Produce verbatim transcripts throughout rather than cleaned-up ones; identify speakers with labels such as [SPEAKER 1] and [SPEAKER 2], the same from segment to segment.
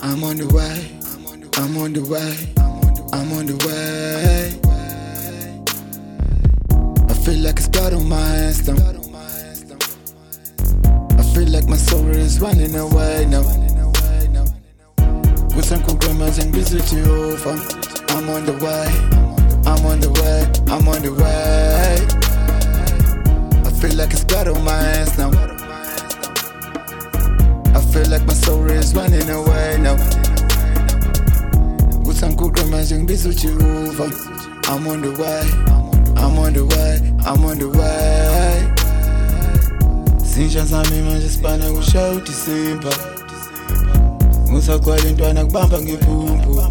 [SPEAKER 1] I'm on the way, I'm on the way, I'm on the way. I feel like it's God on my anthem. I feel like my soul is running away now. With some programmers and busy over. I'm on the way, I'm on the way, I'm on the way. I feel like it's God on my hands now. I feel like my soul is running away now. With some cool grammars and busy over. I'm on the way, I'm on the way, I'm on the way. Sinja zami manje sipana kusha uDisemba. Ngisagcwala intwana kubamba ngephumbu.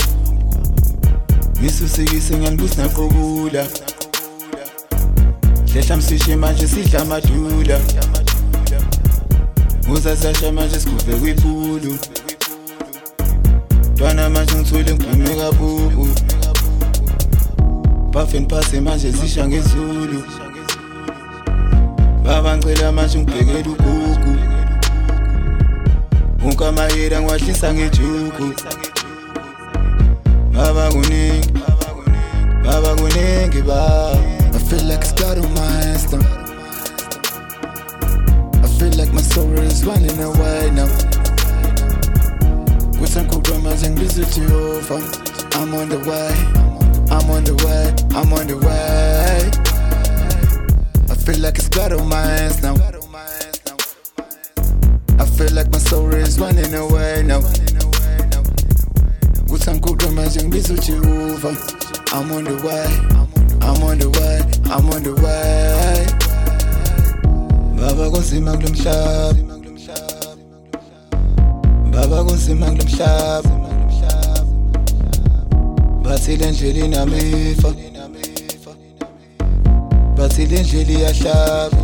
[SPEAKER 1] Ngisusikise ngiyanibusina nakukula. Hlehla msishe manje sidla amadula. Ngusasasha manje sikube kwiphulu. Ntwana manje ngithule ngiphume kabubu. Bafeni phase manje zisha ngezulu. Baba ngicela manje ngibhekele ugugu. Unkamayela ngiwahlisa ngejuku. Baba kuningi, Baba kuningi ba. I feel like it's God on my anthem. I feel like my soul is running away now. With some cool grammars and busy over. I'm on the way, I'm on the way, I'm on the way. I feel like it's God on my hands now. I feel like my soul is running away now. With some cool grammars and busy over. I'm on the way, I'm on the way, I'm on the way. Baba kunzima kulo mhlaba, Baba kunzima kulo mhlaba. Bathi le ndlela inamifa, bathi le ndlela iyahlaba,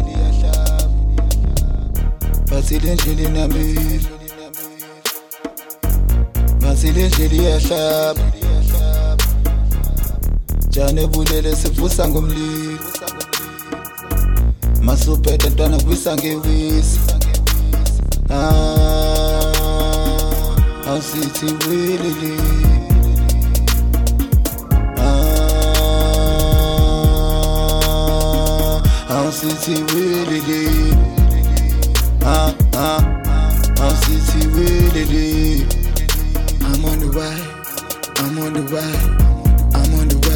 [SPEAKER 1] bathi le ndlela inamifa, bathi le ndlela iyahlaba. Jane bulele sivusa ngomlilo. Masuphethe ntwana kubisa ngewisa. Ah, awusithi wilili. Ah, awusithi wilili. Ah, ah, awusithi wilili. I'm on the way, I'm on the way, I'm on the way.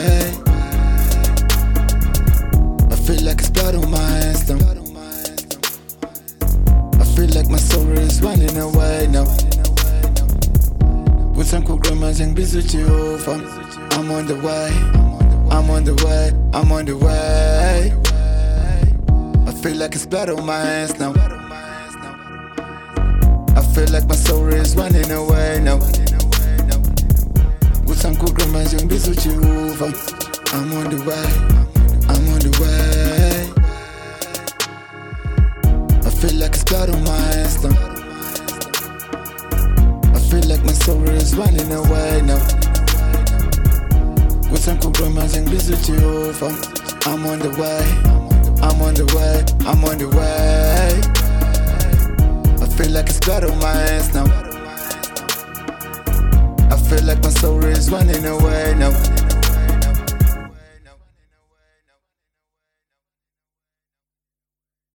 [SPEAKER 1] I feel like it's God on my anthem. I feel like my soul is running away now. With some cool grammars and busy over. I'm on the way, I'm on the way, I'm on the way. I feel like it's blood on my hands now. I feel like my soul is running away now. With some cool grammars and busy over. I'm on the way, I'm on the way. I feel like it's God on my hands now. I feel like my soul is running away now. With some cool grammars and busy over. I'm on the way, I'm on the way, I'm on the way. I feel like it's God on my hands now. I feel like my soul is running away now.